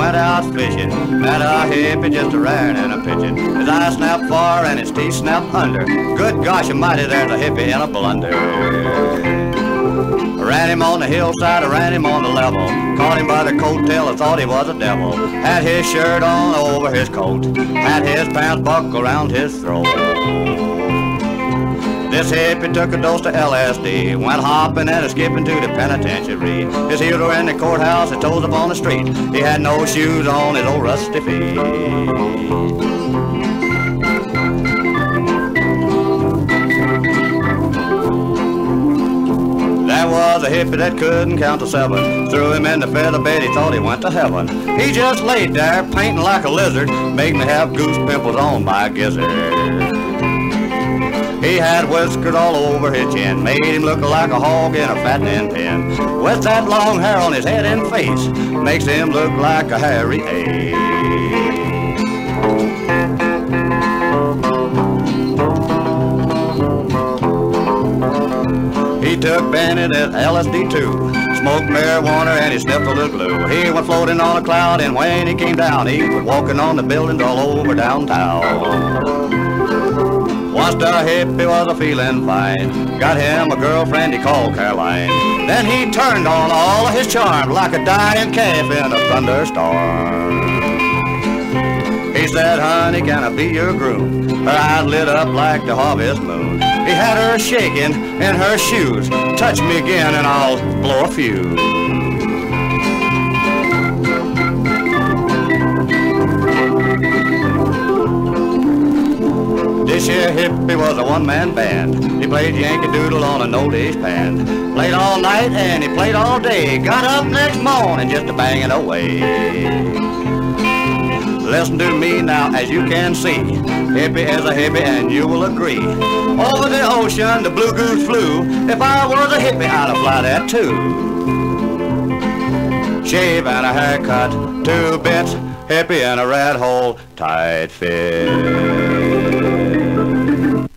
went out fishing. Met a hippie just a raring and a pitching. His eyes snapped far and his teeth snapped under. Good gosh almighty, there's a hippie in a blunder. Ran him on the hillside, I ran him on the level. Caught him by the coattail, I thought he was a devil. Had his shirt on over his coat, had his pants buckled around his throat. This hippie took a dose of LSD, went hopping and skipping to the penitentiary. His heels were in the courthouse, his toes up on the street. He had no shoes on his old rusty feet. There was a hippie that couldn't count to 7. Threw him in the feather bed, he thought he went to heaven. He just laid there, painting like a lizard, made me have goose pimples on my gizzard. He had whiskers all over his chin, made him look like a hog in a fattening pen. With that long hair on his head and face, makes him look like a hairy ape. He took Benedict LSD too, smoked marijuana and he sniffed a little glue. He went floating on a cloud and when he came down, he was walking on the buildings all over downtown. Once the hippie was a feeling fine, got him a girlfriend he called Caroline. Then he turned on all of his charm like a dying calf in a thunderstorm. He said, honey, can I be your groom? Her eyes lit up like the harvest moon. He had her shaking in her shoes. Touch me again and I'll blow a fuse. This here hippie was a one-man band. He played Yankee Doodle on an old age band. Played all night and he played all day. Got up next morning just to bang it away. Listen to me now, as you can see, hippie is a hippie and you will agree. Over the ocean the blue goose flew. If I was a hippie I'd have fly that too. Shave and a haircut, 2 bits, hippie and a rat hole, tight fit.